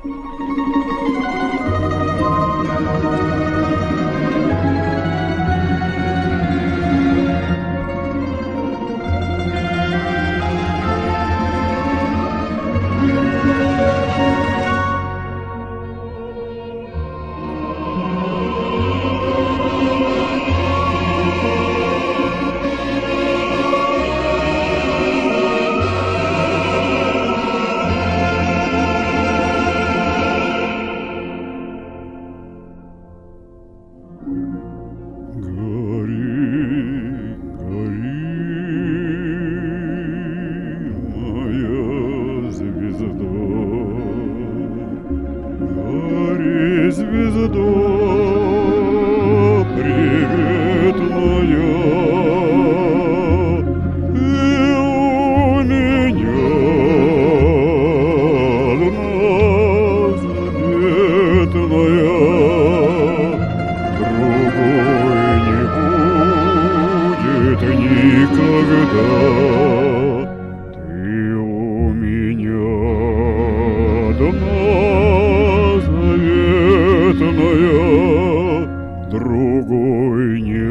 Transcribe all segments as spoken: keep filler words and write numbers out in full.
Звезда приветная, и у меня луна заветная, другой не будет никогда. Ты у меня луна другой не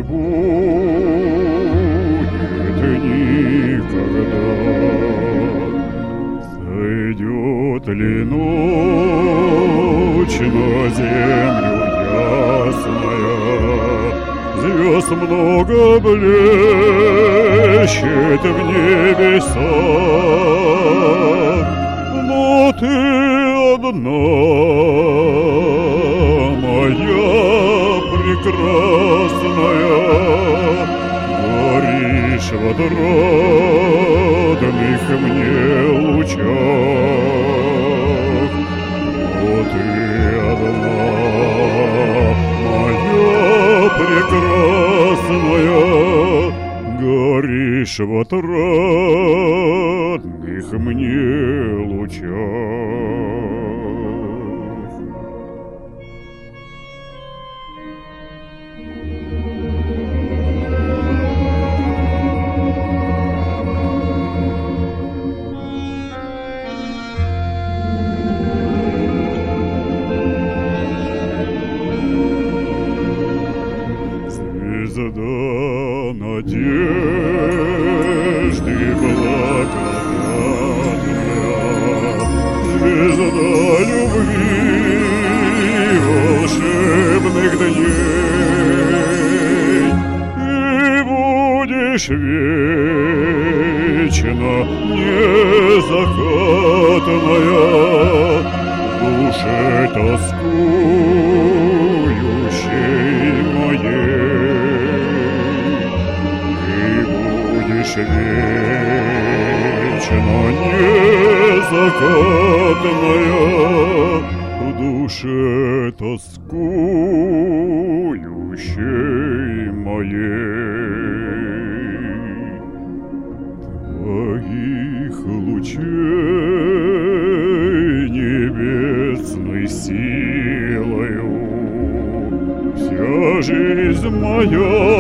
будет никогда. Сойдет ли ночь на землю ясная, звезд много блещет в небесах, но ты одна, моя прекрасная, горишь в отрадных мне лучах. О, ты одна, моя прекрасная, горишь в отрадных мне лучах. Звезда надежды благодатная, звезда любви волшебных дней, и будешь вечно незакатная, в душе тоскующей моей. Вечно незакатная, в душе тоскующей моей. Твоих лучей небесной силою вся жизнь моя